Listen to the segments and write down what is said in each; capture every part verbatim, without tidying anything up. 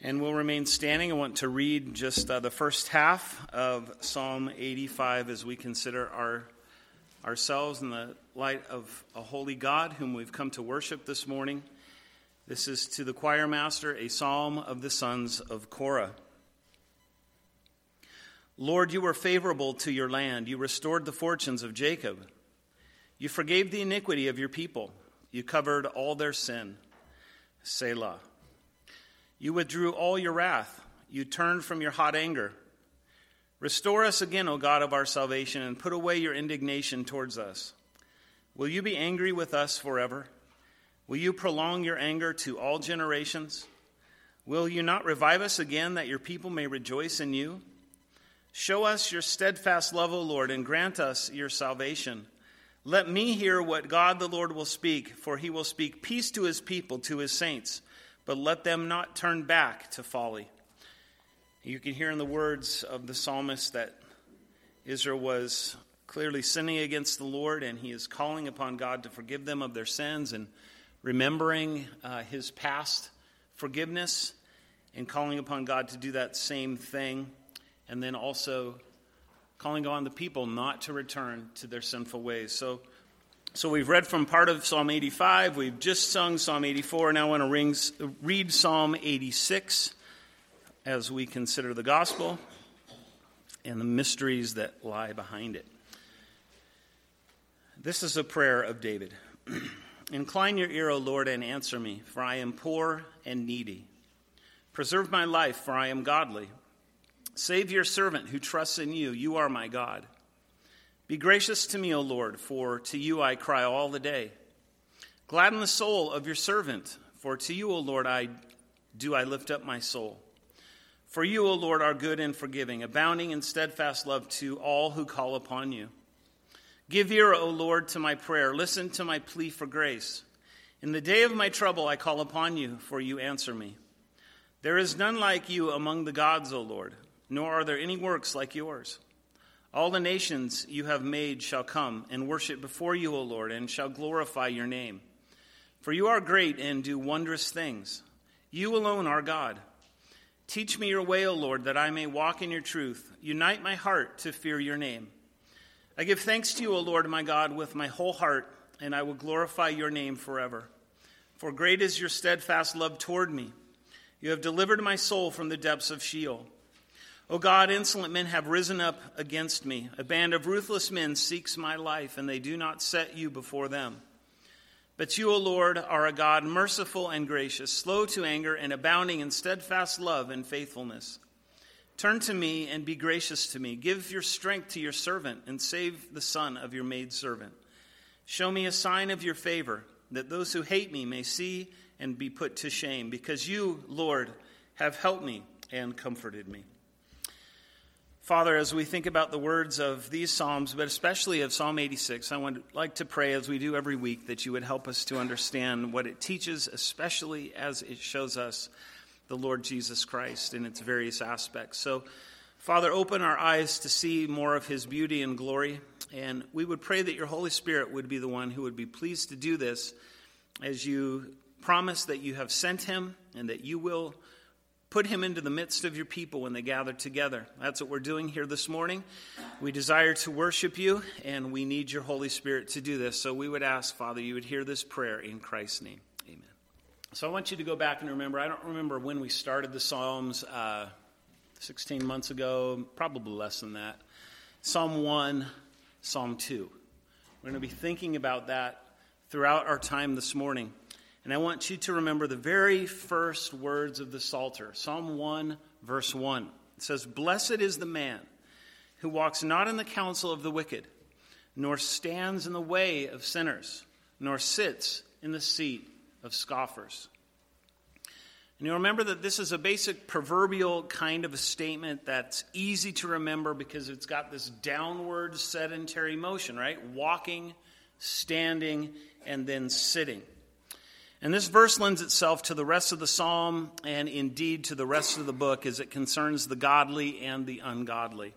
And we'll remain standing. I want to read just uh, the first half of Psalm eighty-five as we consider our ourselves in the light of a holy God whom we've come to worship this morning. This is to the choir master, a psalm of the sons of Korah. Lord, you were favorable to your land. You restored the fortunes of Jacob. You forgave the iniquity of your people. You covered all their sin. Selah. You withdrew all your wrath. You turned from your hot anger. Restore us again, O God of our salvation, and put away your indignation towards us. Will you be angry with us forever? Will you prolong your anger to all generations? Will you not revive us again, that your people may rejoice in you? Show us your steadfast love, O Lord, and grant us your salvation. Let me hear what God the Lord will speak, for he will speak peace to his people, to his saints, but let them not turn back to folly. You can hear in the words of the psalmist that Israel was clearly sinning against the Lord, and he is calling upon God to forgive them of their sins and remembering uh, his past forgiveness and calling upon God to do that same thing, and then also calling on the people not to return to their sinful ways. So So we've read from part of Psalm eighty-five. We've just sung Psalm eighty-four. Now I want to read Psalm eighty-six as we consider the gospel and the mysteries that lie behind it. This is a prayer of David. Incline your ear, O Lord, and answer me, for I am poor and needy. Preserve my life, for I am godly. Save your servant who trusts in you. You are my God. Be gracious to me, O Lord, for to you I cry all the day. Gladden the soul of your servant, for to you, O Lord, I do I lift up my soul. For you, O Lord, are good and forgiving, abounding in steadfast love to all who call upon you. Give ear, O Lord, to my prayer. Listen to my plea for grace. In the day of my trouble I call upon you, for you answer me. There is none like you among the gods, O Lord, nor are there any works like yours. All the nations you have made shall come and worship before you, O Lord, and shall glorify your name. For you are great and do wondrous things. You alone are God. Teach me your way, O Lord, that I may walk in your truth. Unite my heart to fear your name. I give thanks to you, O Lord, my God, with my whole heart, and I will glorify your name forever. For great is your steadfast love toward me. You have delivered my soul from the depths of Sheol. O God, insolent men have risen up against me. A band of ruthless men seeks my life, and they do not set you before them. But you, O Lord, are a God merciful and gracious, slow to anger and abounding in steadfast love and faithfulness. Turn to me and be gracious to me. Give your strength to your servant and save the son of your maidservant. Show me a sign of your favor, that those who hate me may see and be put to shame, because you, Lord, have helped me and comforted me. Father, as we think about the words of these Psalms, but especially of Psalm eighty-six, I would like to pray, as we do every week, that you would help us to understand what it teaches, especially as it shows us the Lord Jesus Christ in its various aspects. So, Father, open our eyes to see more of his beauty and glory, and we would pray that your Holy Spirit would be the one who would be pleased to do this, as you promise that you have sent him and that you will put him into the midst of your people when they gather together. That's what we're doing here this morning. We desire to worship you, and we need your Holy Spirit to do this. So we would ask, Father, you would hear this prayer in Christ's name. Amen. So I want you to go back and remember, I don't remember when we started the Psalms, uh, sixteen months ago, probably less than that. Psalm one, Psalm two. We're going to be thinking about that throughout our time this morning. And I want you to remember the very first words of the Psalter, Psalm one, verse one. It says, "Blessed is the man who walks not in the counsel of the wicked, nor stands in the way of sinners, nor sits in the seat of scoffers." And you remember that this is a basic proverbial kind of a statement that's easy to remember because it's got this downward sedentary motion, right? Walking, standing, and then sitting. And this verse lends itself to the rest of the psalm and indeed to the rest of the book as it concerns the godly and the ungodly.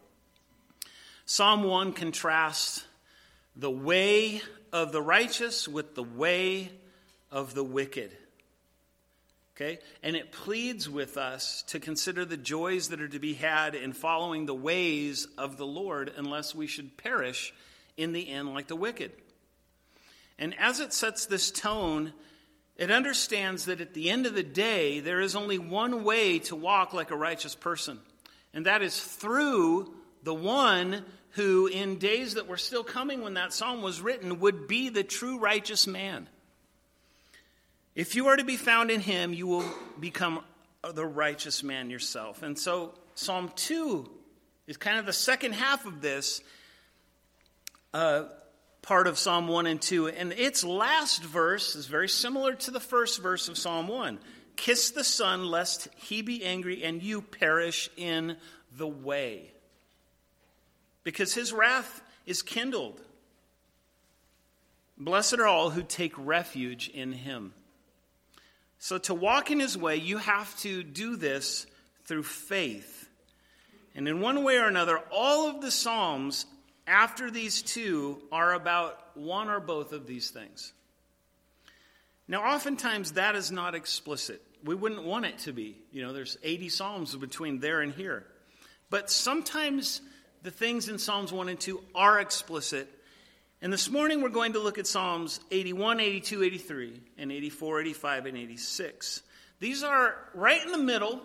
Psalm one contrasts the way of the righteous with the way of the wicked. Okay? And it pleads with us to consider the joys that are to be had in following the ways of the Lord, unless we should perish in the end like the wicked. And as it sets this tone, it understands that at the end of the day, there is only one way to walk like a righteous person. And that is through the one who, in days that were still coming when that psalm was written, would be the true righteous man. If you are to be found in him, you will become the righteous man yourself. And so Psalm two is kind of the second half of this uh, part of Psalm one and two. And its last verse is very similar to the first verse of Psalm one. Kiss the Son, lest he be angry and you perish in the way. Because his wrath is kindled. Blessed are all who take refuge in him. So to walk in his way, you have to do this through faith. And in one way or another, all of the Psalms after these two are about one or both of these things. Now, oftentimes that is not explicit. We wouldn't want it to be. You know, there's eighty Psalms between there and here. But sometimes the things in Psalms one and two are explicit. And this morning we're going to look at Psalms eighty-one, eighty-two, eighty-three, and eighty-four, eighty-five, and eighty-six. These are right in the middle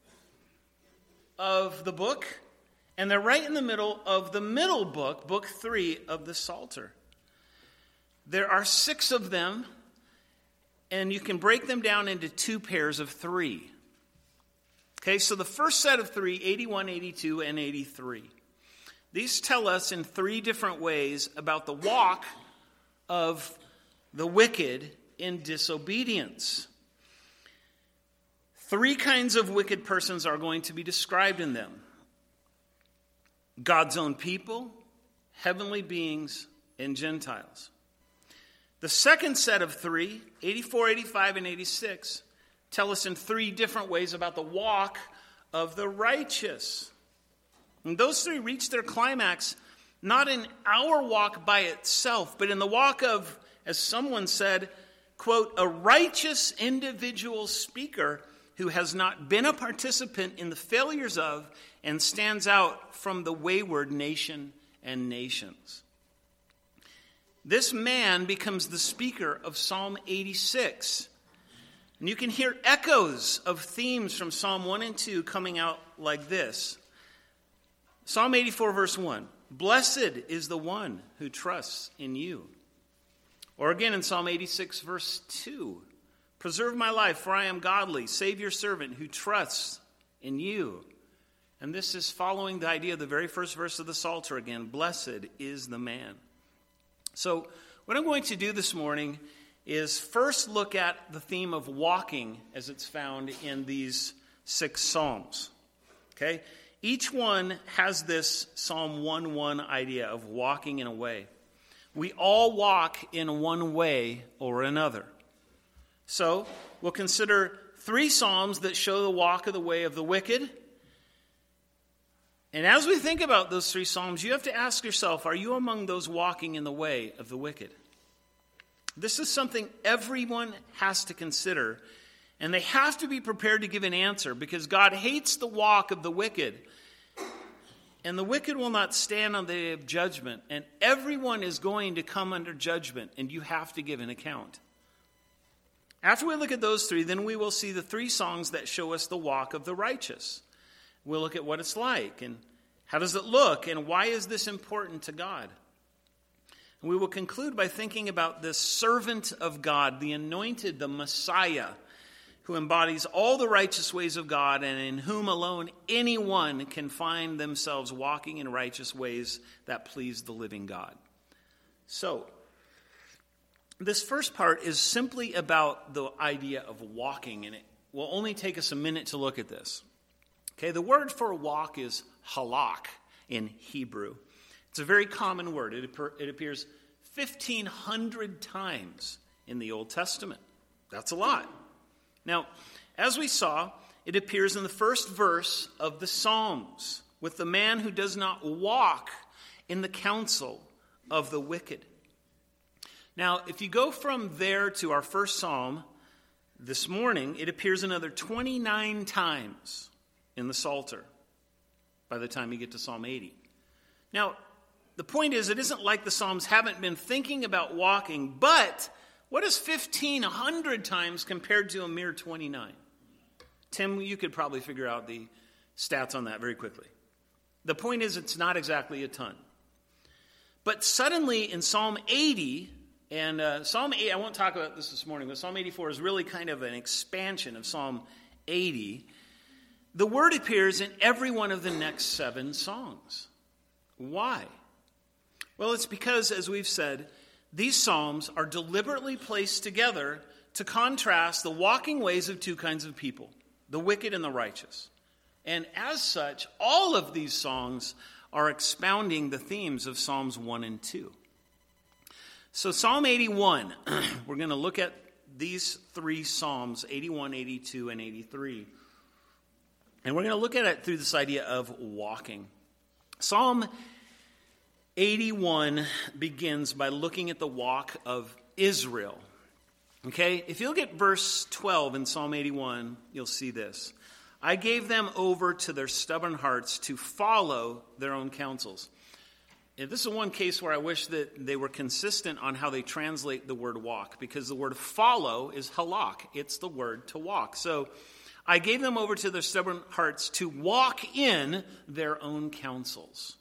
of the book, and they're right in the middle of the middle book, book three of the Psalter. There are six of them, and you can break them down into two pairs of three. Okay, so the first set of three, eighty-one, eighty-two, and eighty-three. These tell us in three different ways about the walk of the wicked in disobedience. Three kinds of wicked persons are going to be described in them: God's own people, heavenly beings, and Gentiles. The second set of three, eighty-four, eighty-five, and eighty-six, tell us in three different ways about the walk of the righteous. And those three reach their climax not in our walk by itself, but in the walk of, as someone said, quote, a righteous individual speaker who has not been a participant in the failures of and stands out from the wayward nation and nations. This man becomes the speaker of Psalm eighty-six. And you can hear echoes of themes from Psalm one and two coming out like this. Psalm eighty-four, verse one, blessed is the one who trusts in you. Or again in Psalm eighty-six, verse two, preserve my life, for I am godly. Save your servant who trusts in you. And this is following the idea of the very first verse of the Psalter again, blessed is the man. So what I'm going to do this morning is first look at the theme of walking as it's found in these six Psalms. Okay? Each one has this Psalm one one idea of walking in a way. We all walk in one way or another. So we'll consider three Psalms that show the walk of the way of the wicked. And as we think about those three Psalms, you have to ask yourself, are you among those walking in the way of the wicked? This is something everyone has to consider. And they have to be prepared to give an answer, because God hates the walk of the wicked. And the wicked will not stand on the day of judgment. And everyone is going to come under judgment, and you have to give an account. After we look at those three, then we will see the three songs that show us the walk of the righteous. We'll look at what it's like, and how does it look, and why is this important to God? And we will conclude by thinking about this servant of God, the anointed, the Messiah, who embodies all the righteous ways of God, and in whom alone anyone can find themselves walking in righteous ways that please the living God. So, this first part is simply about the idea of walking, and it will only take us a minute to look at this. Okay, the word for walk is halak in Hebrew. It's a very common word. It, it appears fifteen hundred times in the Old Testament. That's a lot. Now, as we saw, it appears in the first verse of the Psalms with the man who does not walk in the counsel of the wicked. Now, if you go from there to our first Psalm, This morning, it appears another twenty-nine times in the Psalter by the time you get to Psalm eighty. Now, the point is, it isn't like the Psalms haven't been thinking about walking, but what is fifteen hundred times compared to a mere twenty-nine? Tim, you could probably figure out the stats on that very quickly. The point is, it's not exactly a ton. But suddenly in Psalm eighty, and uh, Psalm eighty, I won't talk about this this morning, but Psalm eighty-four is really kind of an expansion of Psalm eighty. The word appears in every one of the next seven songs. Why? Well, it's because, as we've said, these psalms are deliberately placed together to contrast the walking ways of two kinds of people, the wicked and the righteous. And as such, all of these songs are expounding the themes of Psalms one and two. So Psalm eighty-one, we're going to look at these three Psalms, eighty-one, eighty-two, and eighty-three. And we're going to look at it through this idea of walking. Psalm eighty-one begins by looking at the walk of Israel. Okay, if you look at verse twelve in Psalm eighty-one, you'll see this. I gave them over to their stubborn hearts to follow their own counsels. And this is one case where I wish that they were consistent on how they translate the word walk, because the word follow is halak. It's the word to walk. So I gave them over to their stubborn hearts to walk in their own counsels.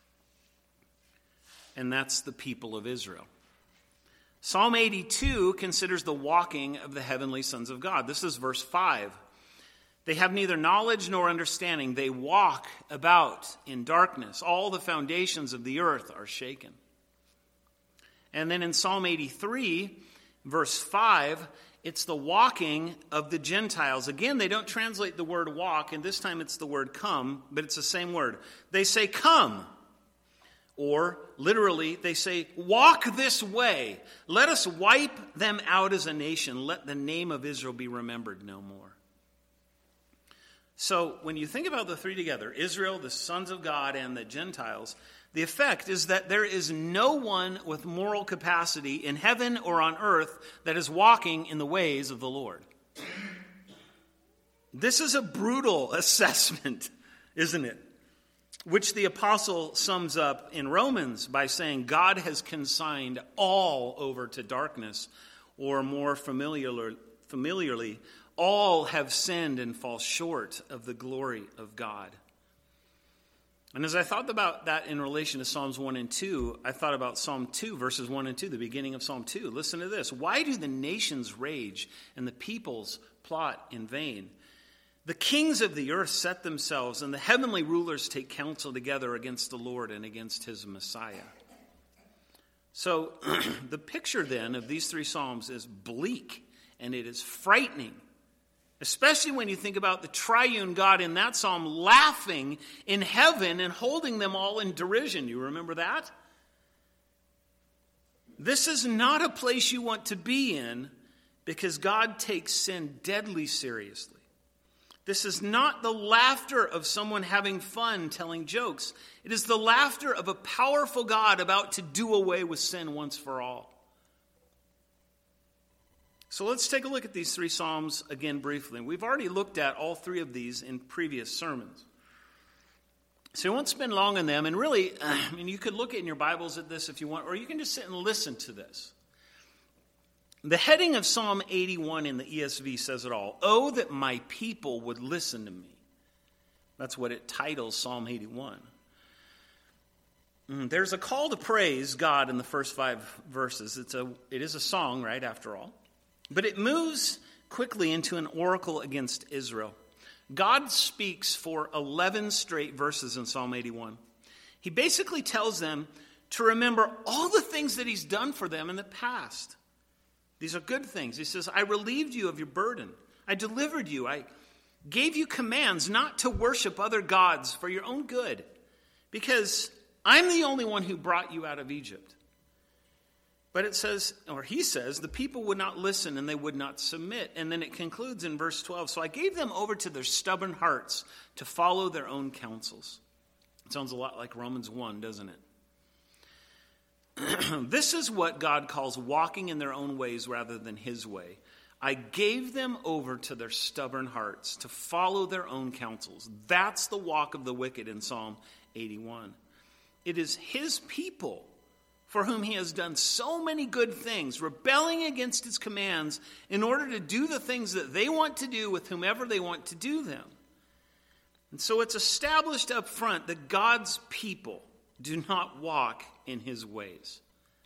And that's the people of Israel. Psalm eighty-two considers the walking of the heavenly sons of God. This is verse five. They have neither knowledge nor understanding. They walk about in darkness. All the foundations of the earth are shaken. And then in Psalm eighty-three, verse five, it's the walking of the Gentiles. Again, they don't translate the word walk, and this time it's the word come, but it's the same word. They say, come. Or, literally, they say, walk this way. Let us wipe them out as a nation. Let the name of Israel be remembered no more. So, when you think about the three together, Israel, the sons of God, and the Gentiles, the effect is that there is no one with moral capacity in heaven or on earth that is walking in the ways of the Lord. This is a brutal assessment, isn't it? Which the apostle sums up in Romans by saying God has consigned all over to darkness, or more familiar, familiarly, all have sinned and fall short of the glory of God. And as I thought about that in relation to Psalms one and two, I thought about Psalm two, verses one and two, the beginning of Psalm two. Listen to this. Why do the nations rage and the peoples plot in vain? The kings of the earth set themselves, and the heavenly rulers take counsel together against the Lord and against his Messiah. So the picture then of these three Psalms is bleak, and it is frightening. Especially when you think about the triune God in that psalm laughing in heaven and holding them all in derision. You remember that? This is not a place you want to be in, because God takes sin deadly seriously. This is not the laughter of someone having fun telling jokes. It is the laughter of a powerful God about to do away with sin once for all. So let's take a look at these three Psalms again briefly. We've already looked at all three of these in previous sermons. So we won't spend long on them. And really, I mean, you could look in your Bibles at this if you want, or you can just sit and listen to this. The heading of Psalm eighty-one in the E S V says it all. Oh, that my people would listen to me. That's what it titles Psalm eighty-one. There's a call to praise God in the first five verses. It's a, it is a song, right, after all. But it moves quickly into an oracle against Israel. God speaks for eleven straight verses in Psalm eighty-one. He basically tells them to remember all the things that he's done for them in the past. These are good things. He says, I relieved you of your burden. I delivered you. I gave you commands not to worship other gods for your own good, because I'm the only one who brought you out of Egypt. But it says, or he says, the people would not listen and they would not submit. And then it concludes in verse twelve. So I gave them over to their stubborn hearts to follow their own counsels. It sounds a lot like Romans one, doesn't it? This is what God calls walking in their own ways rather than his way. I gave them over to their stubborn hearts to follow their own counsels. That's the walk of the wicked in Psalm eighty-one. It is his people for whom he has done so many good things, rebelling against his commands in order to do the things that they want to do with whomever they want to do them. And so it's established up front that God's people do not walk in his ways.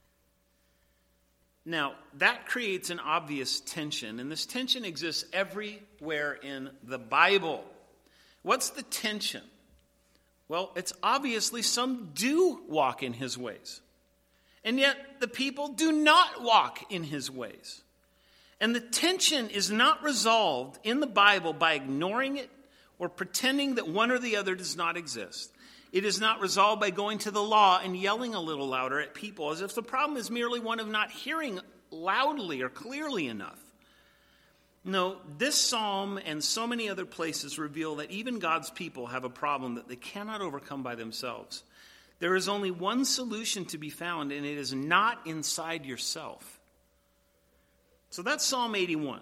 Now, that creates an obvious tension, and this tension exists everywhere in the Bible. What's the tension? Well, it's obviously some do walk in his ways. And yet the people do not walk in his ways. And the tension is not resolved in the Bible by ignoring it or pretending that one or the other does not exist. It is not resolved by going to the law and yelling a little louder at people as if the problem is merely one of not hearing loudly or clearly enough. No, this psalm and so many other places reveal that even God's people have a problem that they cannot overcome by themselves. There is only one solution to be found, and it is not inside yourself. So that's Psalm eighty-one.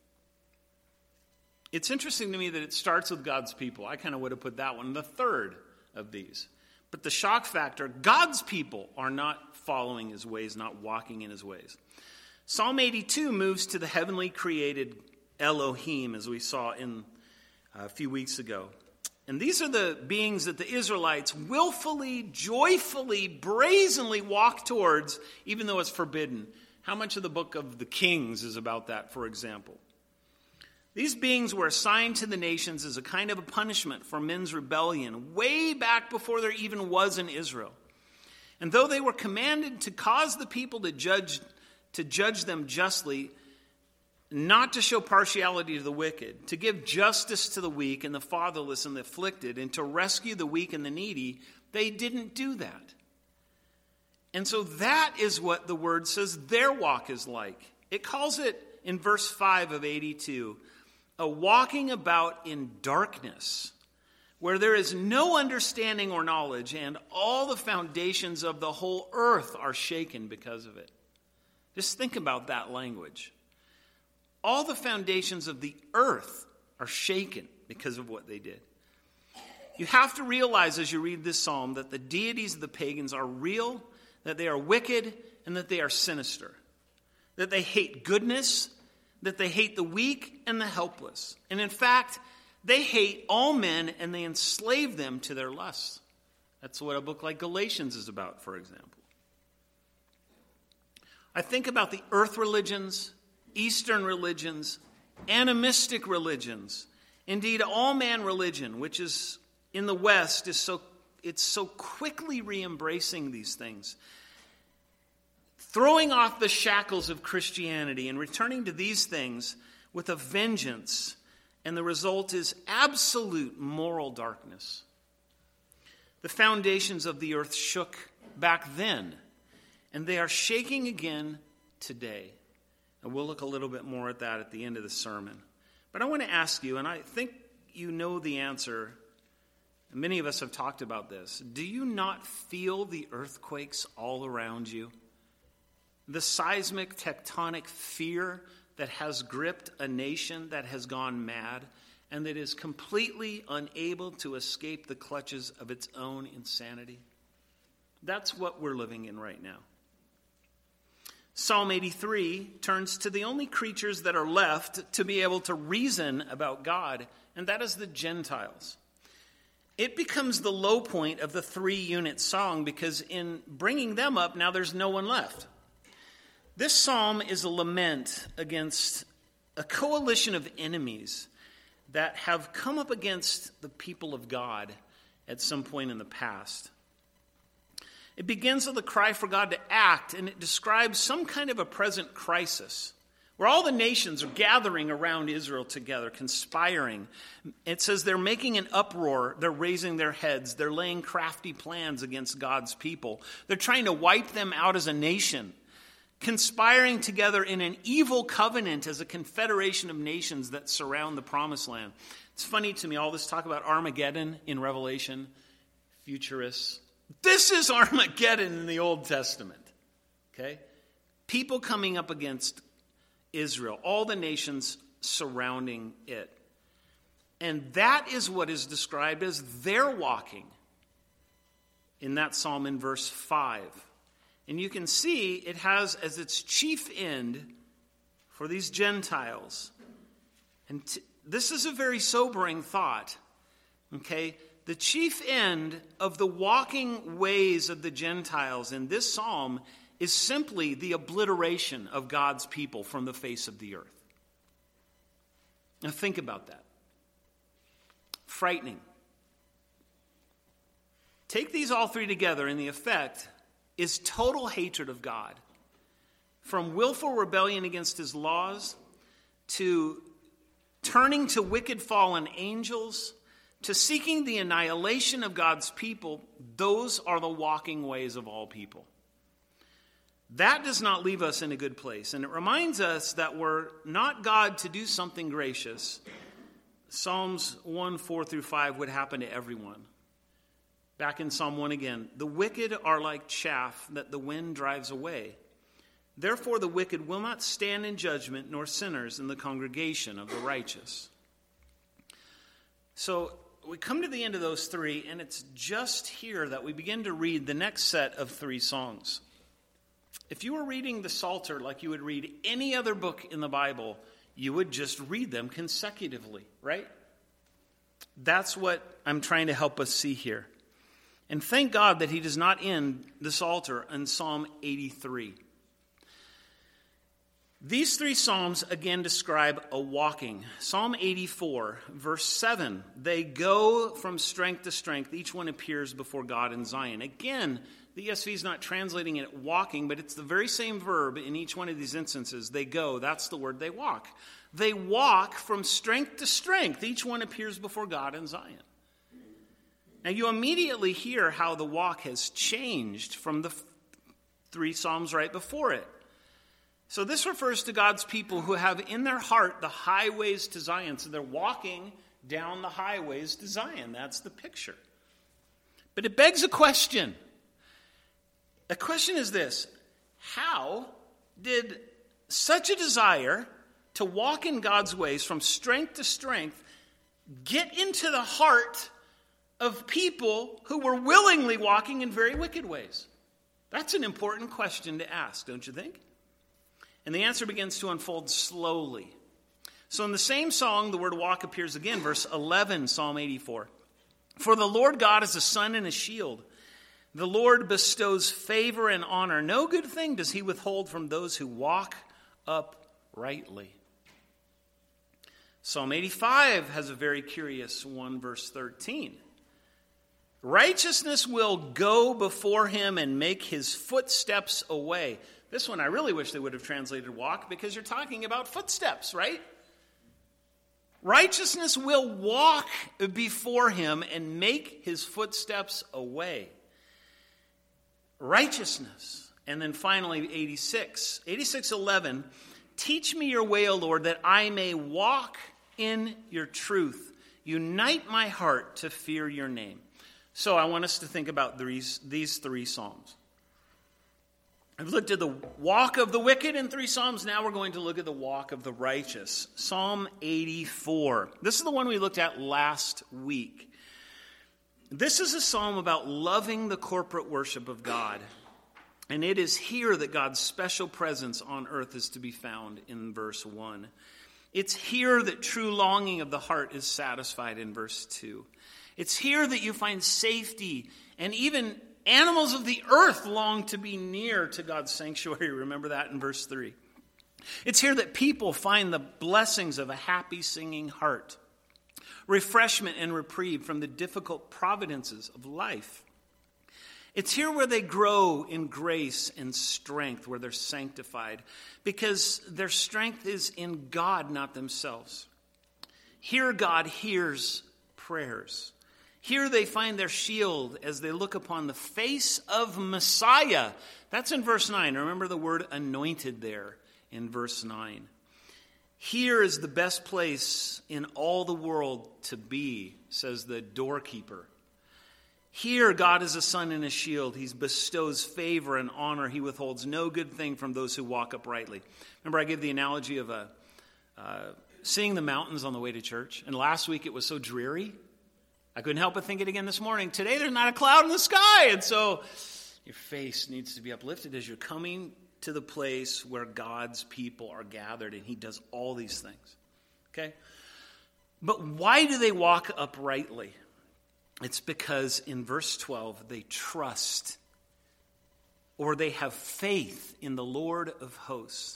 It's interesting to me that it starts with God's people. I kind of would have put that one the third of these. But the shock factor, God's people are not following his ways, not walking in his ways. Psalm eighty-two moves to the heavenly created Elohim, as we saw in a few weeks ago. And these are the beings that the Israelites willfully, joyfully, brazenly walk towards, even though it's forbidden. How much of the book of the Kings is about that, for example? These beings were assigned to the nations as a kind of a punishment for men's rebellion, way back before there even was an Israel. And though they were commanded to cause the people to judge, to judge them justly, not to show partiality to the wicked, to give justice to the weak and the fatherless and the afflicted, and to rescue the weak and the needy, they didn't do that. And so that is what the word says their walk is like. It calls it, in verse five of eighty-two, a walking about in darkness, where there is no understanding or knowledge, and all the foundations of the whole earth are shaken because of it. Just think about that language. All the foundations of the earth are shaken because of what they did. You have to realize as you read this psalm that the deities of the pagans are real, that they are wicked, and that they are sinister. That they hate goodness, that they hate the weak and the helpless. And in fact, they hate all men and they enslave them to their lusts. That's what a book like Galatians is about, for example. I think about the earth religions, Eastern religions, animistic religions, indeed all man religion, which is in the West, is so it's so quickly re-embracing these things, throwing off the shackles of Christianity and returning to these things with a vengeance, and the result is absolute moral darkness. The foundations of the earth shook back then, and they are shaking again today. And we'll look a little bit more at that at the end of the sermon. But I want to ask you, and I think you know the answer, and many of us have talked about this. Do you not feel the earthquakes all around you? The seismic, tectonic fear that has gripped a nation that has gone mad and that is completely unable to escape the clutches of its own insanity? That's what we're living in right now. Psalm eighty-three turns to the only creatures that are left to be able to reason about God, and that is the Gentiles. It becomes the low point of the three-unit song because in bringing them up, now there's no one left. This psalm is a lament against a coalition of enemies that have come up against the people of God at some point in the past. It begins with a cry for God to act, and it describes some kind of a present crisis where all the nations are gathering around Israel together, conspiring. It says they're making an uproar, they're raising their heads, they're laying crafty plans against God's people. They're trying to wipe them out as a nation, conspiring together in an evil covenant as a confederation of nations that surround the promised land. It's funny to me, all this talk about Armageddon in Revelation, futurists. This is Armageddon in the Old Testament, okay? People coming up against Israel, all the nations surrounding it. And that is what is described as their walking in that psalm in verse five. And you can see it has as its chief end for these Gentiles. And t- this is a very sobering thought. Okay? The chief end of the walking ways of the Gentiles in this psalm is simply the obliteration of God's people from the face of the earth. Now think about that. Frightening. Take these all three together, and the effect is total hatred of God. From willful rebellion against his laws, to turning to wicked fallen angels, to seeking the annihilation of God's people. Those are the walking ways of all people. That does not leave us in a good place. And it reminds us that we're not God to do something gracious. Psalms one, four through five would happen to everyone. Back in Psalm one again. The wicked are like chaff that the wind drives away. Therefore the wicked will not stand in judgment, nor sinners in the congregation of the righteous. So we come to the end of those three, and it's just here that we begin to read the next set of three songs. If you were reading the Psalter like you would read any other book in the Bible, you would just read them consecutively, right? That's what I'm trying to help us see here. And thank God that he does not end the Psalter in Psalm eighty-three. These three psalms again describe a walking. Psalm eighty-four, verse seven, they go from strength to strength. Each one appears before God in Zion. Again, the E S V is not translating it walking, but it's the very same verb in each one of these instances. They go, that's the word they walk. They walk from strength to strength. Each one appears before God in Zion. Now you immediately hear how the walk has changed from the three psalms right before it. So this refers to God's people who have in their heart the highways to Zion. So they're walking down the highways to Zion. That's the picture. But it begs a question. The question is this: how did such a desire to walk in God's ways from strength to strength get into the heart of people who were willingly walking in very wicked ways? That's an important question to ask, don't you think? And the answer begins to unfold slowly. So in the same song, the word walk appears again, verse eleven, Psalm eighty-four. For the Lord God is a sun and a shield. The Lord bestows favor and honor. No good thing does he withhold from those who walk uprightly. Psalm eighty-five has a very curious one, verse thirteen. Righteousness will go before him and make his footsteps a way. This one I really wish they would have translated walk, because you're talking about footsteps, right? Righteousness will walk before him and make his footsteps a way. Righteousness. And then finally, eighty-six. eighty-six eleven. Teach me your way, O Lord, that I may walk in your truth. Unite my heart to fear your name. So I want us to think about these, these three psalms. I've looked at the walk of the wicked in three psalms. Now we're going to look at the walk of the righteous. Psalm eighty-four. This is the one we looked at last week. This is a psalm about loving the corporate worship of God. And it is here that God's special presence on earth is to be found in verse one. It's here that true longing of the heart is satisfied in verse two. It's here that you find safety, and even animals of the earth long to be near to God's sanctuary. Remember that in verse three. It's here that people find the blessings of a happy singing heart, refreshment and reprieve from the difficult providences of life. It's here where they grow in grace and strength, where they're sanctified, because their strength is in God, not themselves. Here God hears prayers. Here they find their shield as they look upon the face of Messiah. That's in verse nine. Remember the word anointed there in verse nine. Here is the best place in all the world to be, says the doorkeeper. Here, God is a sun and a shield. He bestows favor and honor. He withholds no good thing from those who walk uprightly. Remember, I gave the analogy of a, uh, seeing the mountains on the way to church. And last week, it was so dreary. I couldn't help but think it again this morning. Today, there's not a cloud in the sky. And so your face needs to be uplifted as you're coming to the place where God's people are gathered. And he does all these things. Okay? But why do they walk uprightly? It's because in verse twelve, they trust or they have faith in the Lord of hosts.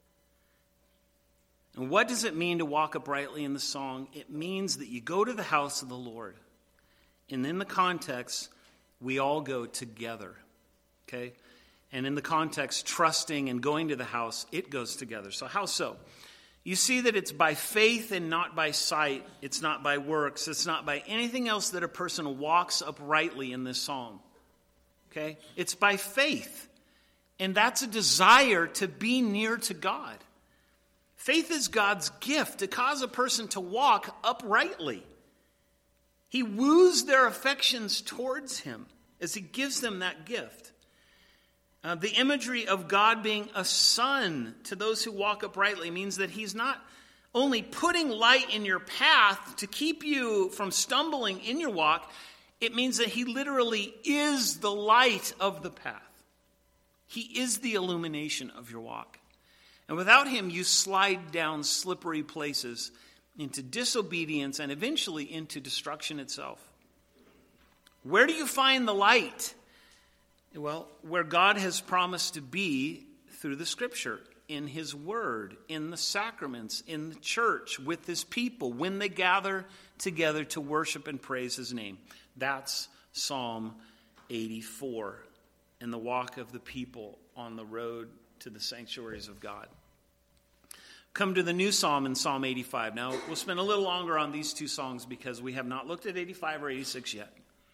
And what does it mean to walk uprightly in the song? It means that you go to the house of the Lord. And in the context, we all go together. Okay? And in the context, trusting and going to the house, it goes together. So how so? You see that it's by faith and not by sight. It's not by works. It's not by anything else that a person walks uprightly in this song. Okay? It's by faith. And that's a desire to be near to God. Faith is God's gift to cause a person to walk uprightly. He woos their affections towards him as he gives them that gift. Uh, the imagery of God being a sun to those who walk uprightly means that he's not only putting light in your path to keep you from stumbling in your walk, it means that he literally is the light of the path. He is the illumination of your walk. And without him, you slide down slippery places into disobedience and eventually into destruction itself. Where do you find the light? Well, where God has promised to be through the Scripture, in his word, in the sacraments, in the church, with his people, when they gather together to worship and praise his name. That's Psalm eighty-four, and the walk of the people on the road to the sanctuaries of God. Come to the new psalm in Psalm eighty-five. Now, we'll spend a little longer on these two songs because we have not looked at eighty-five or eighty-six yet.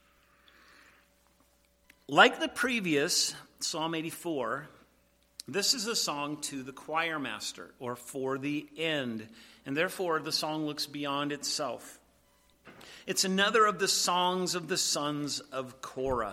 Like the previous, Psalm eighty-four, this is a song to the choir master, or for the end. And therefore, the song looks beyond itself. It's another of the songs of the sons of Korah,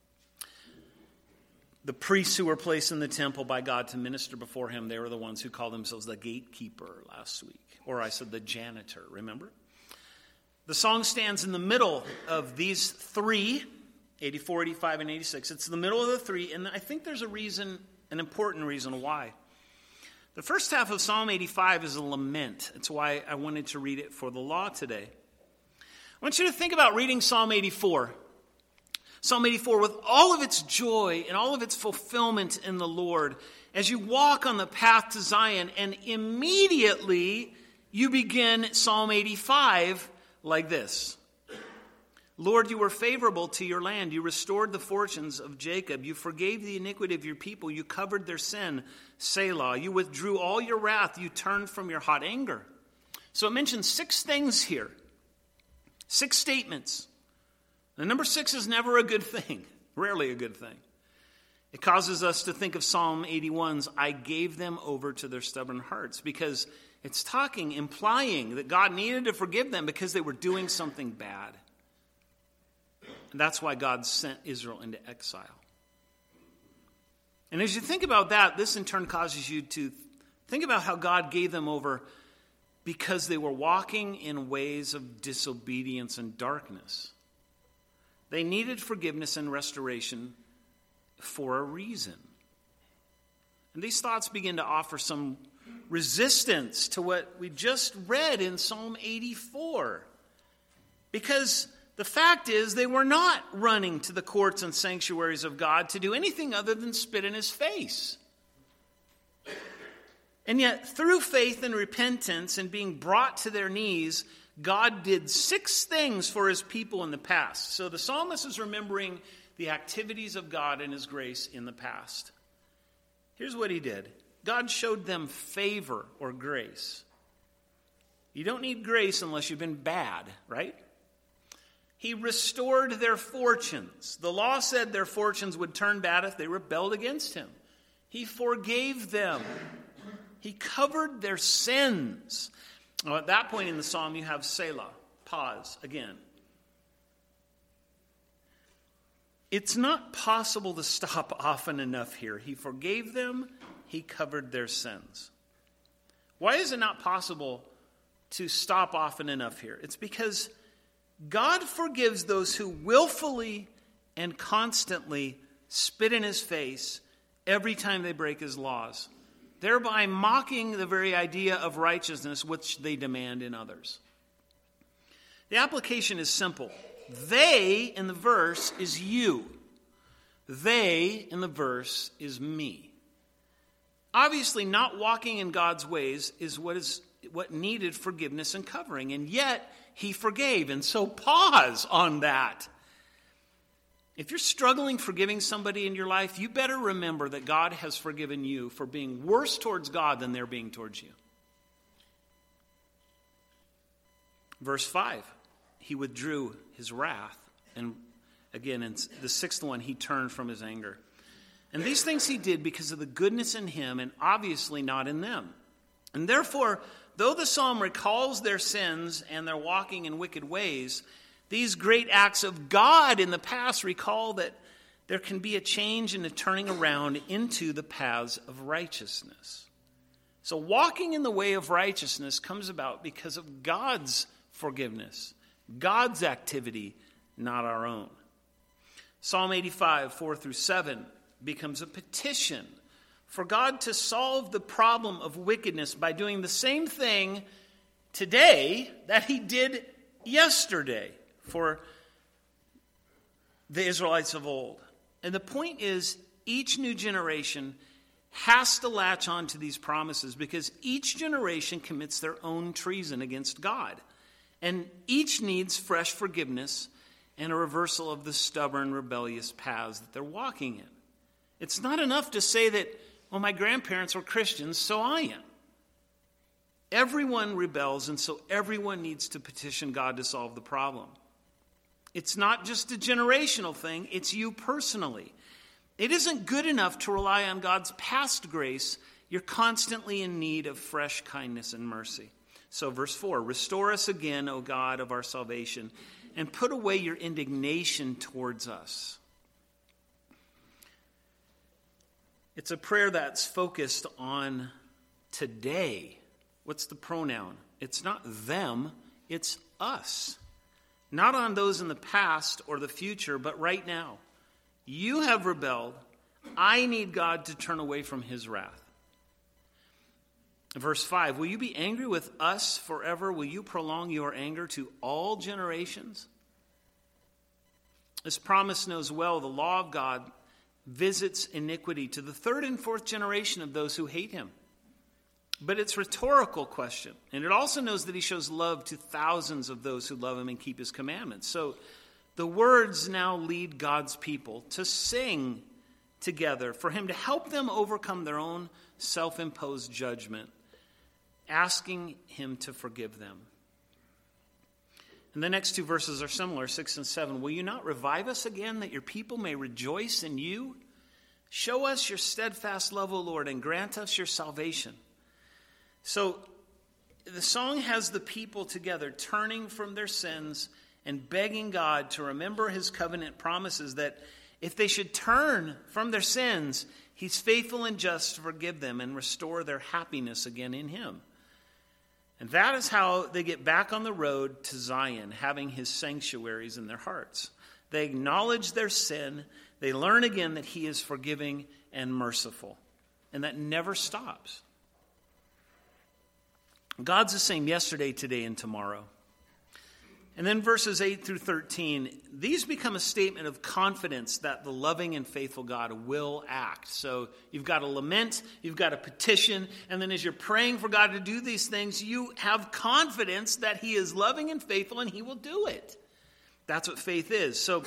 the priests who were placed in the temple by God to minister before him. They were the ones who called themselves the gatekeeper last week. Or I said the janitor, remember? The song stands in the middle of these three, eighty-four, eighty-five, and eighty-six. It's the middle of the three, and I think there's a reason, an important reason why. The first half of Psalm eighty-five is a lament. That's why I wanted to read it for the law today. I want you to think about reading Psalm eighty-four. Psalm eighty-four with all of its joy and all of its fulfillment in the Lord as you walk on the path to Zion, and immediately you begin Psalm eighty-five like this. Lord, you were favorable to your land. You restored the fortunes of Jacob. You forgave the iniquity of your people. You covered their sin, Selah. You withdrew all your wrath. You turned from your hot anger. So it mentions six things here. Six statements. The number six is never a good thing. Rarely a good thing. It causes us to think of Psalm eighty-one's, I gave them over to their stubborn hearts. Because it's talking, implying that God needed to forgive them because they were doing something bad. And that's why God sent Israel into exile. And as you think about that, this in turn causes you to think about how God gave them over because they were walking in ways of disobedience and darkness. They needed forgiveness and restoration for a reason. And these thoughts begin to offer some resistance to what we just read in Psalm eighty-four. Because the fact is, they were not running to the courts and sanctuaries of God to do anything other than spit in his face. And yet, through faith and repentance and being brought to their knees, God did six things for his people in the past. So the psalmist is remembering the activities of God and his grace in the past. Here's what he did. God showed them favor or grace. You don't need grace unless you've been bad, right? He restored their fortunes. The law said their fortunes would turn bad if they rebelled against him. He forgave them. He covered their sins. Well, at that point in the psalm, you have Selah, pause again. It's not possible to stop often enough here. He forgave them. He covered their sins. Why is it not possible to stop often enough here? It's because God forgives those who willfully and constantly spit in his face every time they break his laws, thereby mocking the very idea of righteousness which they demand in others. The application is simple. They in the verse is you. They in the verse is me. Obviously, not walking in God's ways is what is what needed forgiveness and covering, and yet he forgave. And so pause on that. If you're struggling forgiving somebody in your life, you better remember that God has forgiven you for being worse towards God than they're being towards you. Verse five, he withdrew his wrath. And again, in the sixth one, he turned from his anger. And these things he did because of the goodness in him and obviously not in them. And therefore, though the psalm recalls their sins and their walking in wicked ways, these great acts of God in the past recall that there can be a change and a turning around into the paths of righteousness. So walking in the way of righteousness comes about because of God's forgiveness, God's activity, not our own. Psalm eighty-five, four through seven becomes a petition for God to solve the problem of wickedness by doing the same thing today that he did yesterday for the Israelites of old. And the point is, each new generation has to latch on to these promises because each generation commits their own treason against God. And each needs fresh forgiveness and a reversal of the stubborn, rebellious paths that they're walking in. It's not enough to say that, well, my grandparents were Christians, so I am. Everyone rebels, and so everyone needs to petition God to solve the problem. It's not just a generational thing, it's you personally. It isn't good enough to rely on God's past grace. You're constantly in need of fresh kindness and mercy. So verse four, restore us again, O God of our salvation, and put away your indignation towards us. It's a prayer that's focused on today. What's the pronoun? It's not them, it's us. Not on those in the past or the future, but right now. You have rebelled. I need God to turn away from his wrath. Verse five, will you be angry with us forever? Will you prolong your anger to all generations? This promise knows well the law of God visits iniquity to the third and fourth generation of those who hate him. But it's a rhetorical question. And it also knows that he shows love to thousands of those who love him and keep his commandments. So the words now lead God's people to sing together for him to help them overcome their own self-imposed judgment, asking him to forgive them. And the next two verses are similar, six and seven. Will you not revive us again, that your people may rejoice in you? Show us your steadfast love, O Lord, and grant us your salvation. So the song has the people together turning from their sins and begging God to remember his covenant promises that if they should turn from their sins, he's faithful and just to forgive them and restore their happiness again in him. And that is how they get back on the road to Zion, having his sanctuaries in their hearts. They acknowledge their sin. They learn again that he is forgiving and merciful. And that never stops. God's the same yesterday, today, and tomorrow. And then verses eight through thirteen, these become a statement of confidence that the loving and faithful God will act. So you've got a lament, you've got a petition, and then as you're praying for God to do these things, you have confidence that he is loving and faithful and he will do it. That's what faith is. So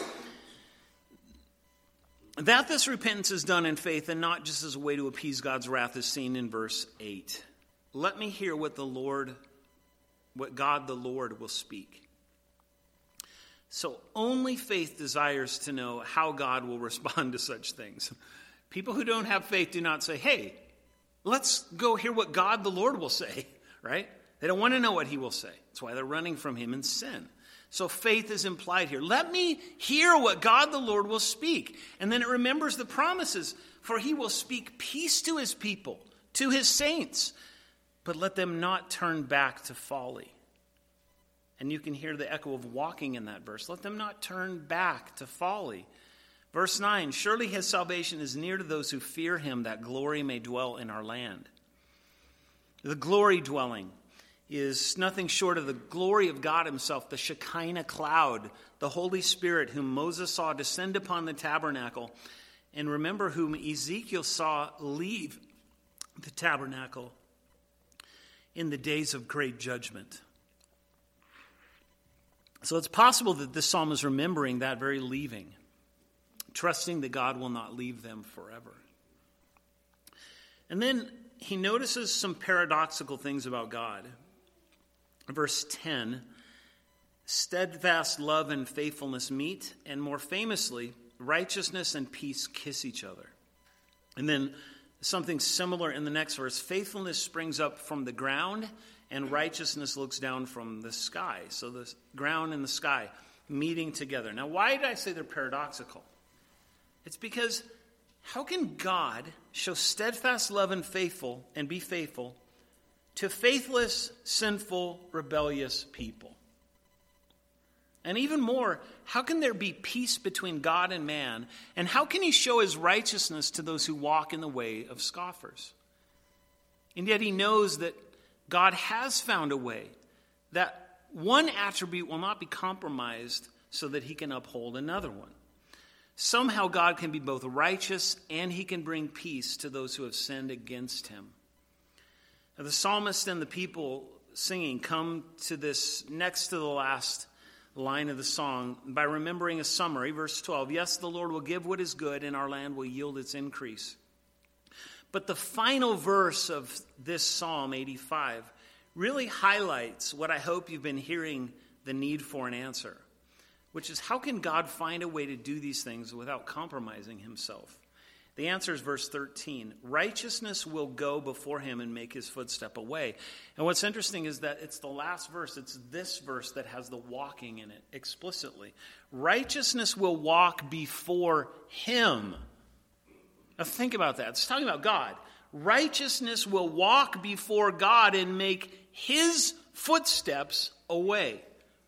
that this repentance is done in faith and not just as a way to appease God's wrath is seen in verse eight. Let me hear what the Lord, what God the Lord will speak. So only faith desires to know how God will respond to such things. People who don't have faith do not say, hey, let's go hear what God the Lord will say, right? They don't want to know what he will say. That's why they're running from him in sin. So faith is implied here. Let me hear what God the Lord will speak. And then it remembers the promises. For he will speak peace to his people, to his saints. But let them not turn back to folly. And you can hear the echo of walking in that verse. Let them not turn back to folly. Verse nine, surely his salvation is near to those who fear him, that glory may dwell in our land. The glory dwelling is nothing short of the glory of God himself, the Shekinah cloud, the Holy Spirit whom Moses saw descend upon the tabernacle. And remember whom Ezekiel saw leave the tabernacle in the days of great judgment. So it's possible that this psalm is remembering that very leaving, trusting that God will not leave them forever. And then he notices some paradoxical things about God. Verse ten, steadfast love and faithfulness meet, and more famously, righteousness and peace kiss each other. And then something similar in the next verse, faithfulness springs up from the ground, and righteousness looks down from the sky. So the ground and the sky meeting together. Now, why did I say they're paradoxical? It's because how can God show steadfast love and faithful and be faithful to faithless, sinful, rebellious people? And even more, how can there be peace between God and man? And how can he show his righteousness to those who walk in the way of scoffers? And yet he knows that God has found a way that one attribute will not be compromised so that he can uphold another one. Somehow God can be both righteous and he can bring peace to those who have sinned against him. Now, the psalmist and the people singing come to this next to the last line of the song by remembering a summary. Verse twelve, yes, the Lord will give what is good and our land will yield its increase. But the final verse of this Psalm eighty-five really highlights what I hope you've been hearing the need for an answer, which is how can God find a way to do these things without compromising himself? The answer is verse thirteen. Righteousness will go before him and make his footstep a way. And what's interesting is that it's the last verse. It's this verse that has the walking in it explicitly. Righteousness will walk before him. Now think about that. It's talking about God. Righteousness will walk before God and make his footsteps a way.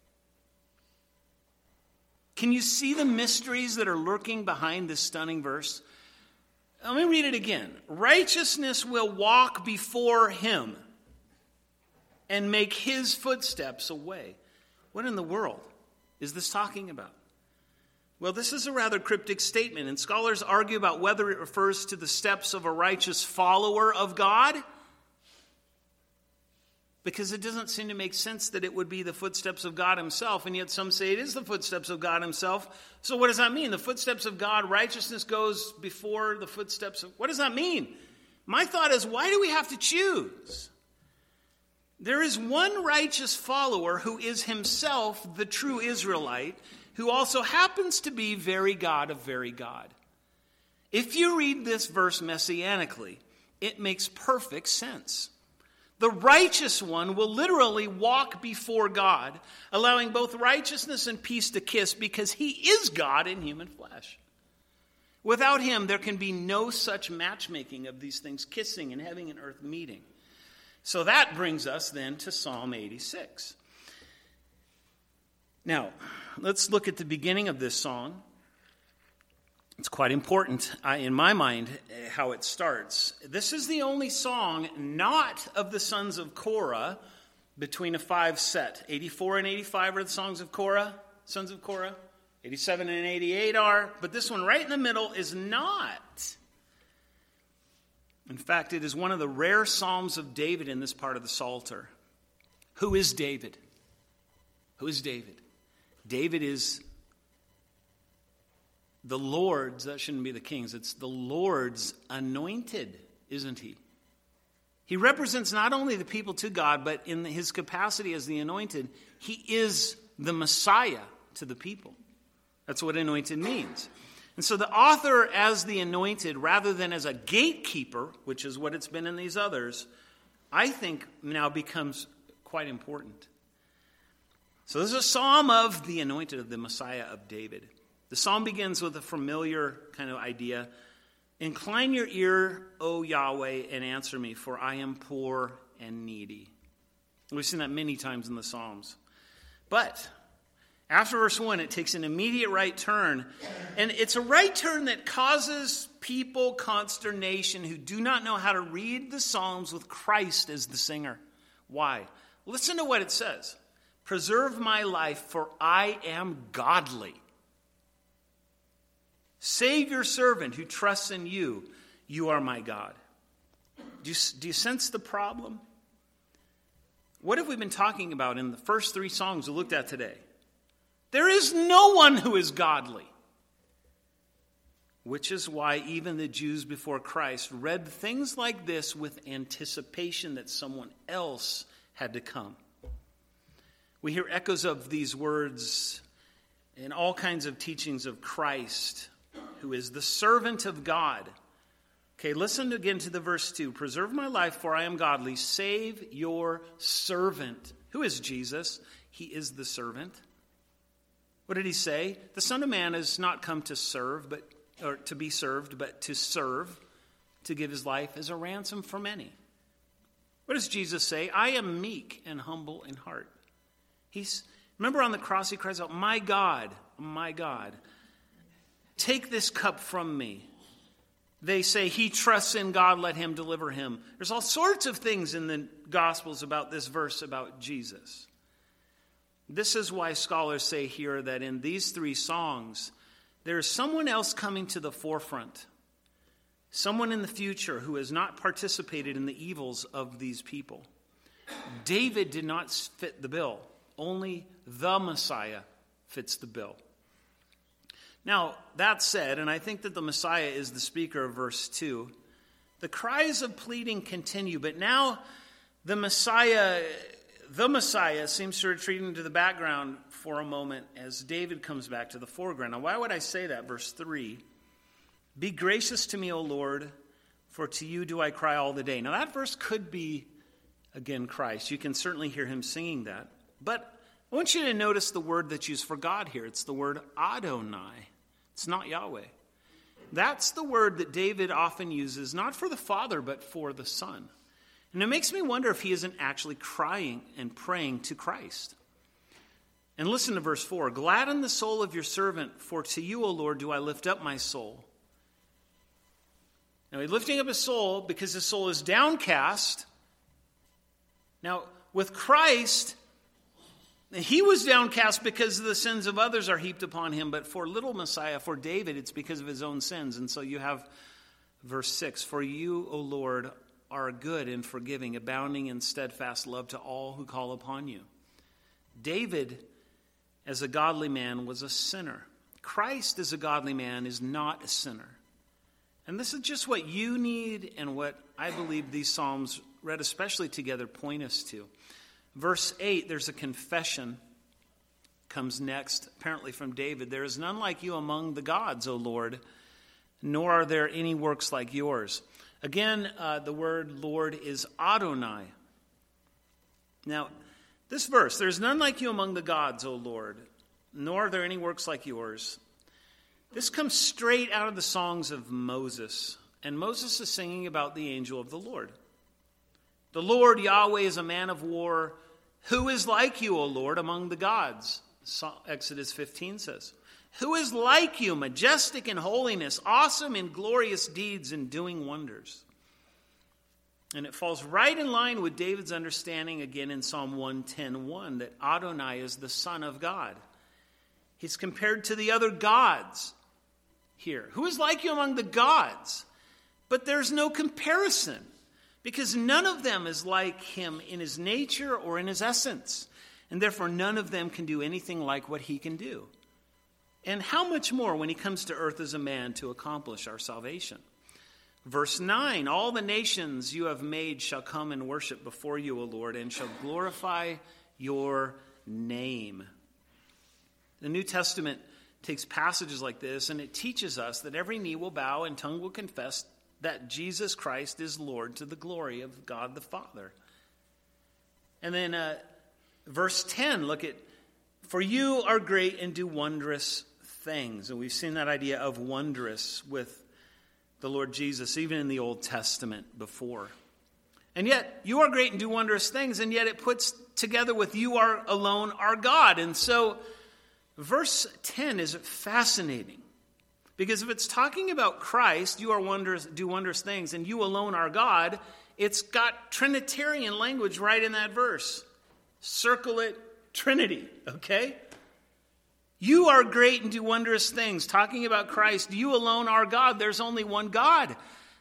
Can you see the mysteries that are lurking behind this stunning verse? Let me read it again. Righteousness will walk before him and make his footsteps a way. What in the world is this talking about? Well, this is a rather cryptic statement, and scholars argue about whether it refers to the steps of a righteous follower of God, because it doesn't seem to make sense that it would be the footsteps of God himself, and yet some say it is the footsteps of God himself. So what does that mean? The footsteps of God, righteousness goes before the footsteps of... What does that mean? My thought is, why do we have to choose? There is one righteous follower who is himself the true Israelite, who also happens to be very God of very God. If you read this verse messianically, it makes perfect sense. The righteous one will literally walk before God, allowing both righteousness and peace to kiss because he is God in human flesh. Without him, there can be no such matchmaking of these things, kissing and having an earth meeting. So that brings us then to Psalm eighty-six. Now, let's look at the beginning of this song. It's quite important, uh, in my mind, uh, how it starts. This is the only song not of the sons of Korah between a five set. eighty-four and eighty-five are the songs of Korah, sons of Korah. eighty-seven and eighty-eight are, but this one right in the middle is not. In fact, it is one of the rare psalms of David in this part of the Psalter. Who is David? Who is David? David is the Lord's, that shouldn't be the king's, it's the Lord's anointed, isn't he? He represents not only the people to God, but in his capacity as the anointed, he is the Messiah to the people. That's what anointed means. And so the author as the anointed, rather than as a gatekeeper, which is what it's been in these others, I think now becomes quite important. So this is a psalm of the anointed, of the Messiah of David. The psalm begins with a familiar kind of idea. Incline your ear, O Yahweh, and answer me, for I am poor and needy. We've seen that many times in the Psalms. But after verse one, it takes an immediate right turn. And it's a right turn that causes people consternation who do not know how to read the Psalms with Christ as the singer. Why? Listen to what it says. Preserve my life, for I am godly. Save your servant who trusts in you. You are my God. Do you, do you sense the problem? What have we been talking about in the first three songs we looked at today? There is no one who is godly. Which is why even the Jews before Christ read things like this with anticipation that someone else had to come. We hear echoes of these words in all kinds of teachings of Christ, who is the servant of God. Okay, listen again to the verse two. Preserve my life, for I am godly. Save your servant. Who is Jesus? He is the servant. What did he say? The Son of Man has not come to serve, but or to be served, but to serve, to give his life as a ransom for many. What does Jesus say? I am meek and humble in heart. He's remember on the cross he cries out, my God, my God, take this cup from me. They say he trusts in God, let him deliver him. There's all sorts of things in the Gospels about this verse about Jesus. This is why scholars say here that in these three songs, there is someone else coming to the forefront. Someone in the future who has not participated in the evils of these people. David did not fit the bill. Only the Messiah fits the bill. Now, that said, and I think that the Messiah is the speaker of verse two, the cries of pleading continue, but now the Messiah, the Messiah seems to retreat into the background for a moment as David comes back to the foreground. Now, why would I say that? Verse three, be gracious to me, O Lord, for to you do I cry all the day. Now, that verse could be, again, Christ. You can certainly hear him singing that. But I want you to notice the word that's used for God here. It's the word Adonai. It's not Yahweh. That's the word that David often uses, not for the Father, but for the Son. And it makes me wonder if he isn't actually crying and praying to Christ. And listen to verse four. Gladden the soul of your servant, for to you, O Lord, do I lift up my soul. Now, he's lifting up his soul because his soul is downcast. Now, with Christ, he was downcast because the sins of others are heaped upon him. But for little Messiah, for David, it's because of his own sins. And so you have verse six. For you, O Lord, are good and forgiving, abounding in steadfast love to all who call upon you. David, as a godly man, was a sinner. Christ, as a godly man, is not a sinner. And this is just what you need and what I believe these Psalms, read especially together, point us to. Verse eight, there's a confession, comes next, apparently from David. There is none like you among the gods, O Lord, nor are there any works like yours. Again, uh, the word Lord is Adonai. Now, this verse, there is none like you among the gods, O Lord, nor are there any works like yours. This comes straight out of the songs of Moses. And Moses is singing about the angel of the Lord. The Lord Yahweh is a man of war. Who is like you, O Lord, among the gods? Exodus fifteen says. Who is like you, majestic in holiness, awesome in glorious deeds, and doing wonders? And it falls right in line with David's understanding again in Psalm one ten one that Adonai is the Son of God. He's compared to the other gods here. Who is like you among the gods? But there's no comparison, because none of them is like him in his nature or in his essence. And therefore none of them can do anything like what he can do. And how much more when he comes to earth as a man to accomplish our salvation? Verse nine, all the nations you have made shall come and worship before you, O Lord, and shall glorify your name. The New Testament takes passages like this, and it teaches us that every knee will bow and tongue will confess that Jesus Christ is Lord, to the glory of God the Father. And then uh, verse ten, look at For you are great and do wondrous things. And we've seen that idea of wondrous with the Lord Jesus, even in the Old Testament before. And yet, you are great and do wondrous things, and yet it puts together with you are alone our God. And so, verse ten is fascinating. Because if it's talking about Christ, you are wondrous, do wondrous things, and you alone are God, it's got Trinitarian language right in that verse. Circle it, Trinity, okay? You are great and do wondrous things. Talking about Christ, you alone are God. There's only one God.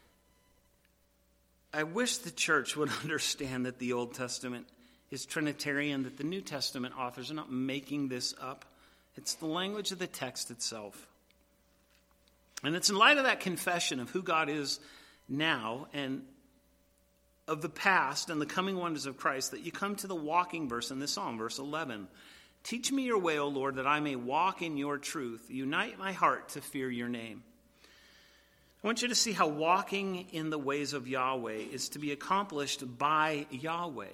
I wish the church would understand that the Old Testament is Trinitarian, that the New Testament authors are not making this up. It's the language of the text itself. And it's in light of that confession of who God is now and of the past and the coming wonders of Christ that you come to the walking verse in this psalm, verse eleven. Teach me your way, O Lord, that I may walk in your truth. Unite my heart to fear your name. I want you to see how walking in the ways of Yahweh is to be accomplished by Yahweh.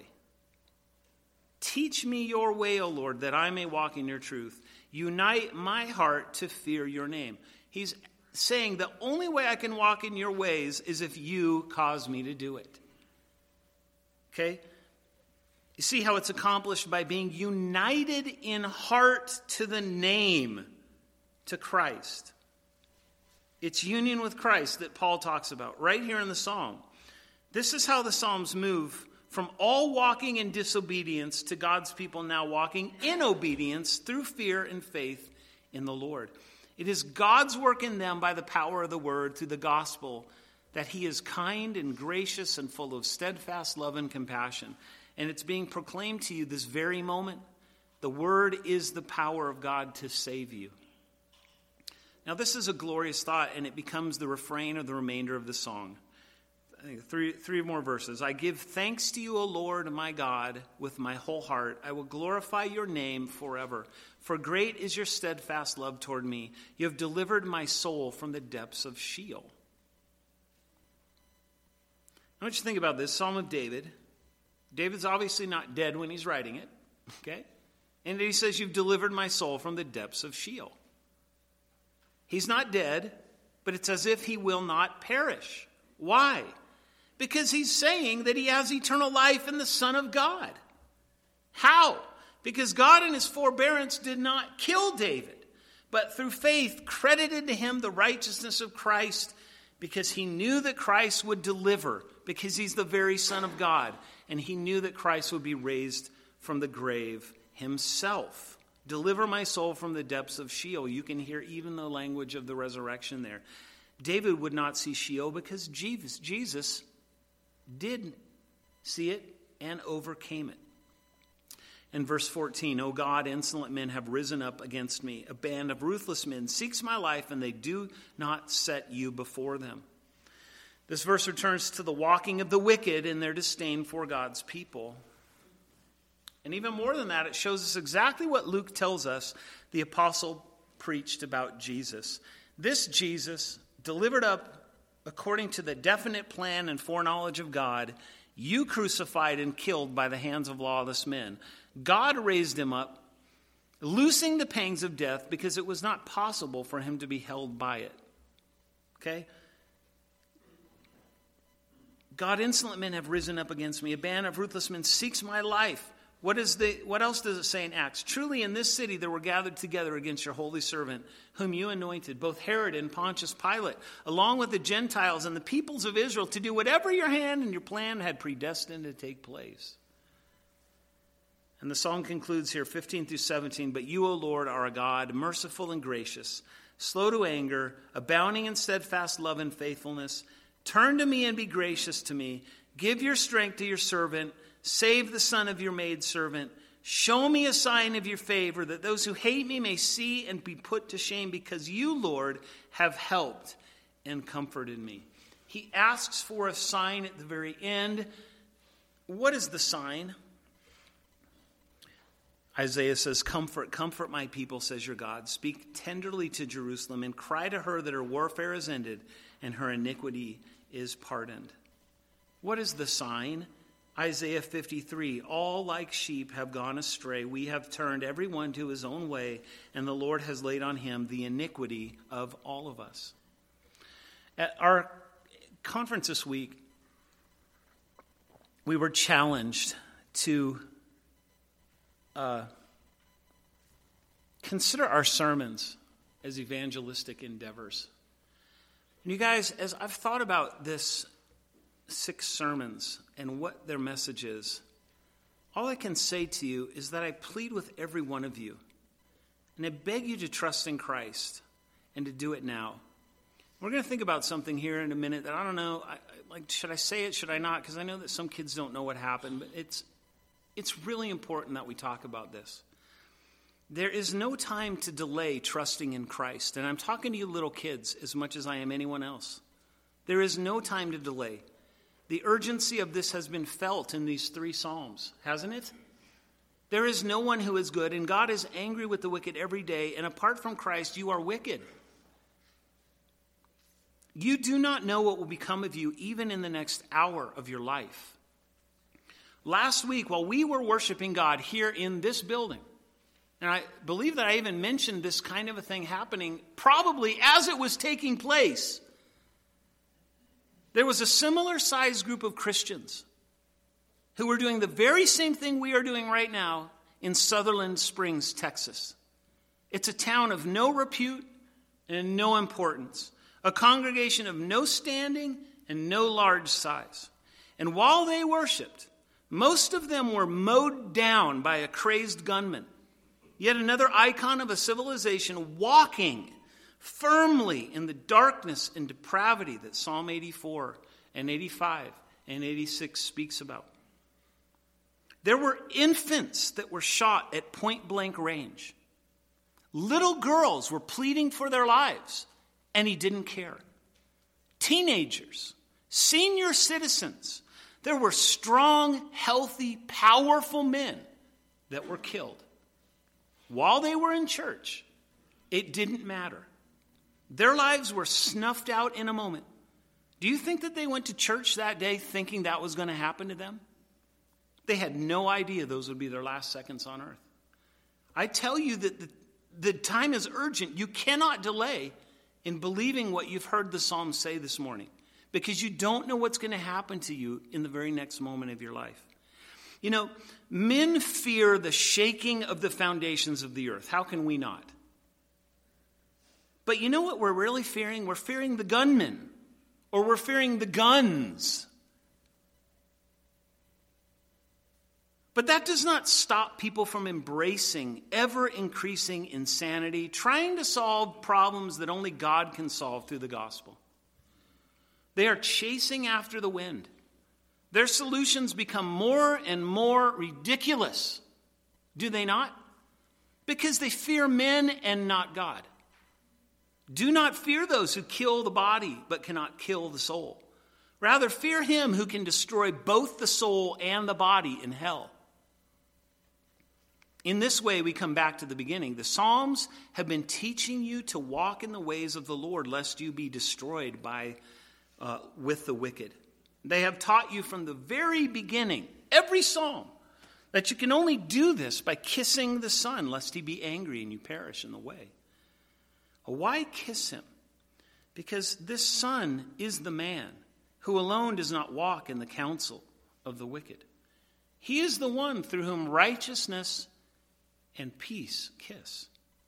Teach me your way, O Lord, that I may walk in your truth. Unite my heart to fear your name. He's saying the only way I can walk in your ways is if you cause me to do it. Okay? You see how it's accomplished by being united in heart to the name, to Christ. It's union with Christ that Paul talks about right here in the psalm. This is how the Psalms move from all walking in disobedience to God's people now walking in obedience through fear and faith in the Lord. It is God's work in them by the power of the word through the gospel that he is kind and gracious and full of steadfast love and compassion. And it's being proclaimed to you this very moment. The word is the power of God to save you. Now, this is a glorious thought, and it becomes the refrain of the remainder of the song. I think three, three more verses. I give thanks to you, O Lord, my God, with my whole heart. I will glorify your name forever. For great is your steadfast love toward me. You have delivered my soul from the depths of Sheol. I want you to think about this. Psalm of David. David's obviously not dead when he's writing it. Okay? And he says, you've delivered my soul from the depths of Sheol. He's not dead, but it's as if he will not perish. Why? Because he's saying that he has eternal life in the Son of God. How? Because God in his forbearance did not kill David, but through faith credited to him the righteousness of Christ because he knew that Christ would deliver, because he's the very Son of God, and he knew that Christ would be raised from the grave himself. Deliver my soul from the depths of Sheol. You can hear even the language of the resurrection there. David would not see Sheol because Jesus, Jesus did see it and overcame it. In verse fourteen, O God, insolent men have risen up against me. A band of ruthless men seeks my life, and they do not set you before them. This verse returns to the walking of the wicked in their disdain for God's people. And even more than that, it shows us exactly what Luke tells us the apostle preached about Jesus. This Jesus, delivered up according to the definite plan and foreknowledge of God, you crucified and killed by the hands of lawless men. God raised him up, loosing the pangs of death because it was not possible for him to be held by it. Okay? God, insolent men have risen up against me. A band of ruthless men seeks my life. What is the? What else does it say in Acts? Truly in this city there were gathered together against your holy servant, whom you anointed, both Herod and Pontius Pilate, along with the Gentiles and the peoples of Israel, to do whatever your hand and your plan had predestined to take place. And the song concludes here, fifteen through seventeen, but you, O Lord, are a God, merciful and gracious, slow to anger, abounding in steadfast love and faithfulness. Turn to me and be gracious to me. Give your strength to your servant. Save the son of your maidservant. Show me a sign of your favor, that those who hate me may see and be put to shame, because you, Lord, have helped and comforted me. He asks for a sign at the very end. What is the sign? Isaiah says, Comfort, comfort my people, says your God. Speak tenderly to Jerusalem and cry to her that her warfare is ended and her iniquity is pardoned. What is the sign? Isaiah fifty-three, all like sheep have gone astray. We have turned every one to his own way, and the Lord has laid on him the iniquity of all of us. At our conference this week, we were challenged to uh, consider our sermons as evangelistic endeavors. And you guys, as I've thought about this six sermons and what their message is, all I can say to you is that I plead with every one of you, and I beg you to trust in Christ and to do it now. We're going to think about something here in a minute that I don't know, I, like, should I say it, should I not? Because I know that some kids don't know what happened, but it's it's really important that we talk about this. There is no time to delay trusting in Christ, and I'm talking to you little kids as much as I am anyone else. There is no time to delay. The urgency of this has been felt in these three Psalms, hasn't it? There is no one who is good, and God is angry with the wicked every day, and apart from Christ, you are wicked. You do not know what will become of you even in the next hour of your life. Last week, while we were worshiping God here in this building, and I believe that I even mentioned this kind of a thing happening probably as it was taking place, there was a similar sized group of Christians who were doing the very same thing we are doing right now in Sutherland Springs, Texas. It's a town of no repute and no importance, a congregation of no standing and no large size. And while they worshiped, most of them were mowed down by a crazed gunman. Yet another icon of a civilization walking firmly in the darkness and depravity that Psalm eighty-four and eighty-five and eighty-six speaks about. There were infants that were shot at point-blank range. Little girls were pleading for their lives, and he didn't care. Teenagers, senior citizens, there were strong, healthy, powerful men that were killed. While they were in church, it didn't matter. Their lives were snuffed out in a moment. Do you think that they went to church that day thinking that was going to happen to them? They had no idea those would be their last seconds on earth. I tell you that the, the time is urgent. You cannot delay in believing what you've heard the Psalms say this morning, because you don't know what's going to happen to you in the very next moment of your life. You know, men fear the shaking of the foundations of the earth. How can we not? But you know what we're really fearing? We're fearing the gunmen, or we're fearing the guns. But that does not stop people from embracing ever-increasing insanity, trying to solve problems that only God can solve through the gospel. They are chasing after the wind. Their solutions become more and more ridiculous, do they not? Because they fear men and not God. Do not fear those who kill the body but cannot kill the soul. Rather, fear him who can destroy both the soul and the body in hell. In this way, we come back to the beginning. The Psalms have been teaching you to walk in the ways of the Lord, lest you be destroyed by uh, with the wicked. They have taught you from the very beginning, every psalm, that you can only do this by kissing the Son, lest he be angry and you perish in the way. Why kiss him? Because this Son is the man who alone does not walk in the counsel of the wicked. He is the one through whom righteousness and peace kiss.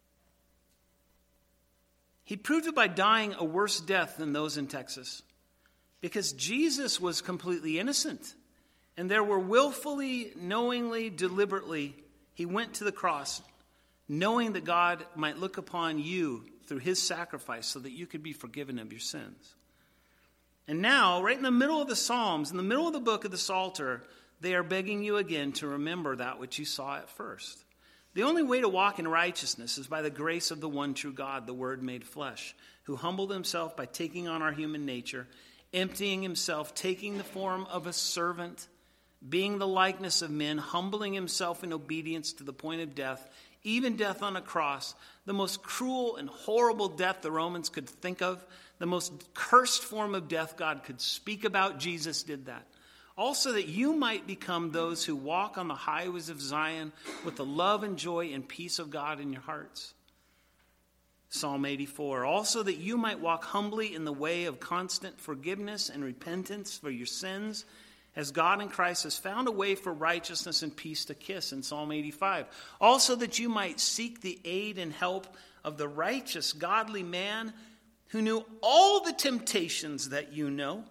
He proved it by dying a worse death than those in Texas, because Jesus was completely innocent, and there were willfully, knowingly, deliberately, he went to the cross, knowing that God might look upon you through his sacrifice so that you could be forgiven of your sins. And now, right in the middle of the Psalms, in the middle of the book of the Psalter, they are begging you again to remember that which you saw at first. The only way to walk in righteousness is by the grace of the one true God, the Word made flesh, who humbled himself by taking on our human nature, emptying himself, taking the form of a servant, being the likeness of men, humbling himself in obedience to the point of death, even death on a cross, the most cruel and horrible death the Romans could think of, the most cursed form of death God could speak about. Jesus did that. Also that you might become those who walk on the highways of Zion with the love and joy and peace of God in your hearts. Psalm eighty-four. Also that you might walk humbly in the way of constant forgiveness and repentance for your sins, as God in Christ has found a way for righteousness and peace to kiss in Psalm eighty-five. Also that you might seek the aid and help of the righteous, godly man who knew all the temptations that you know,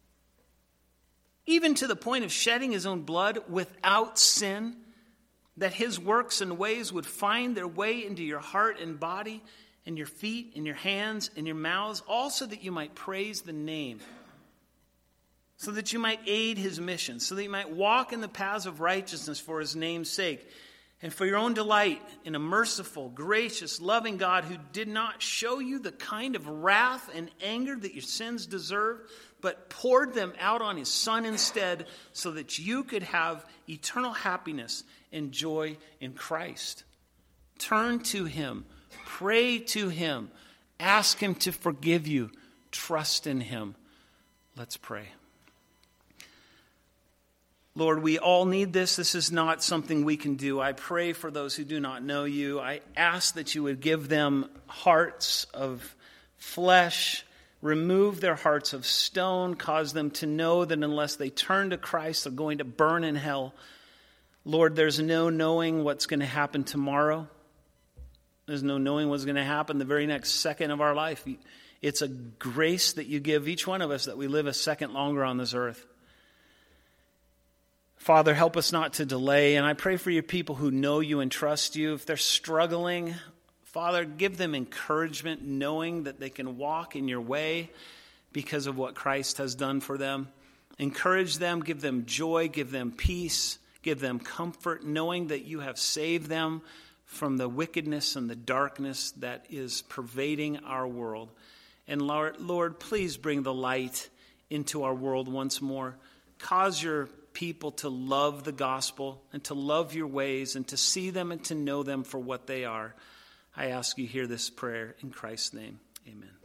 even to the point of shedding his own blood without sin, that his works and ways would find their way into your heart and body, and your feet, and your hands, and your mouths, also that you might praise the name, so that you might aid his mission, so that you might walk in the paths of righteousness for his name's sake, and for your own delight in a merciful, gracious, loving God who did not show you the kind of wrath and anger that your sins deserve, but poured them out on his Son instead, so that you could have eternal happiness and joy in Christ. Turn to him. Pray to him. Ask him to forgive you. Trust in him. Let's pray. Lord, we all need this. This is not something we can do. I pray for those who do not know you. I ask that you would give them hearts of flesh, remove their hearts of stone, cause them to know that unless they turn to Christ, they're going to burn in hell. Lord, there's no knowing what's going to happen tomorrow. There's no knowing what's going to happen the very next second of our life. It's a grace that you give each one of us that we live a second longer on this earth. Father, help us not to delay. And I pray for your people who know you and trust you. If they're struggling, Father, give them encouragement, knowing that they can walk in your way because of what Christ has done for them. Encourage them, give them joy, give them peace, give them comfort, knowing that you have saved them from the wickedness and the darkness that is pervading our world. And Lord, Lord, please bring the light into our world once more. Cause your people to love the gospel and to love your ways and to see them and to know them for what they are. I ask you hear this prayer in Christ's name. Amen.